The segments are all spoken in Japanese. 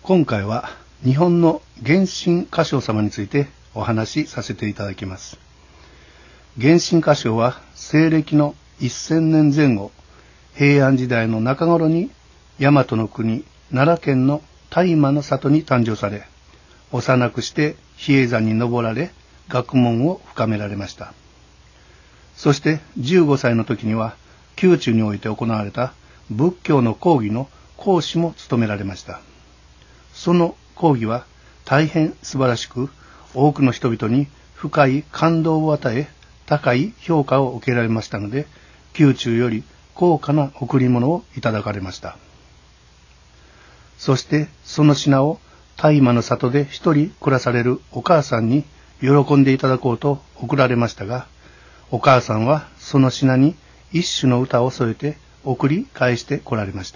今回は日本の源信歌唱様についてお話しさせていただきます。源信歌唱は西暦の1000年前後、平安時代の中頃に大和の国奈良県の大麻の里に誕生され、幼くして比叡山に登られ、学問を深められました。そして15歳の時には宮中において行われた仏教の講義の講師も務められました。その講義は大変素晴らしく、多くの人々に深い感動を与え、高い評価を受けられましたので、宮中より高価な贈り物をいただかれました。そしてその品を大麻の里で一人暮らされるお母さんに喜んでいただこうと贈られましたが、お母さんはその品に一首の歌を添えて送り返してこられました。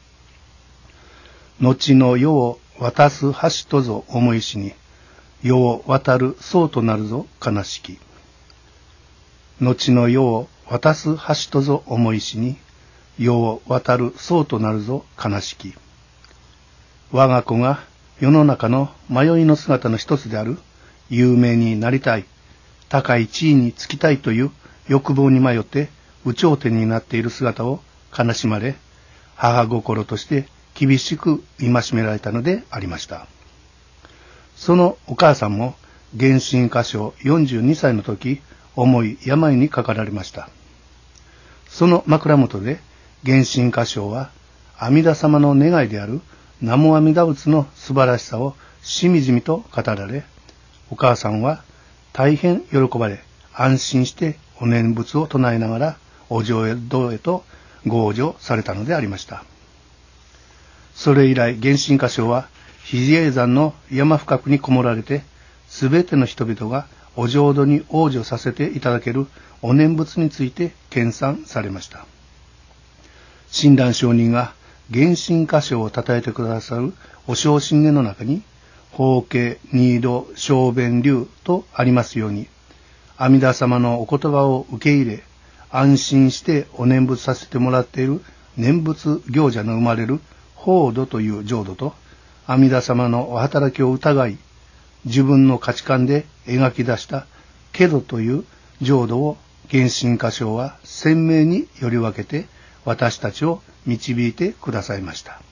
後の世を渡す橋とぞ思いしに、世を渡るそうとなるぞ悲しき。後の世を渡す橋とぞ思いしに、世を渡るそうとなるぞ悲しき。我が子が世の中の迷いの姿の一つである、有名になりたい、高い地位につきたいという欲望に迷って有頂天になっている姿を悲しまれ、母心として厳しく戒められたのでありました。そのお母さんも源信歌唱42歳の時、重い病にかかられました。その枕元で源信歌唱は阿弥陀様の願いである南無阿弥陀仏の素晴らしさをしみじみと語られ、お母さんは大変喜ばれ、安心してお念仏を唱えながらお浄土へと合乗されたのでありました。それ以来源信歌唱は比叡山の山深くにこもられて、すべての人々がお浄土に往生させていただけるお念仏について研鑽されました。親鸞上人が源信歌唱を称えてくださるお正信言の中に、法華二度小弁流とありますように、阿弥陀様のお言葉を受け入れ、安心してお念仏させてもらっている念仏行者の生まれる法度という浄土と、阿弥陀様のお働きを疑い、自分の価値観で描き出したけどという浄土を源信歌唱は鮮明により分けて私たちを導いてくださいました。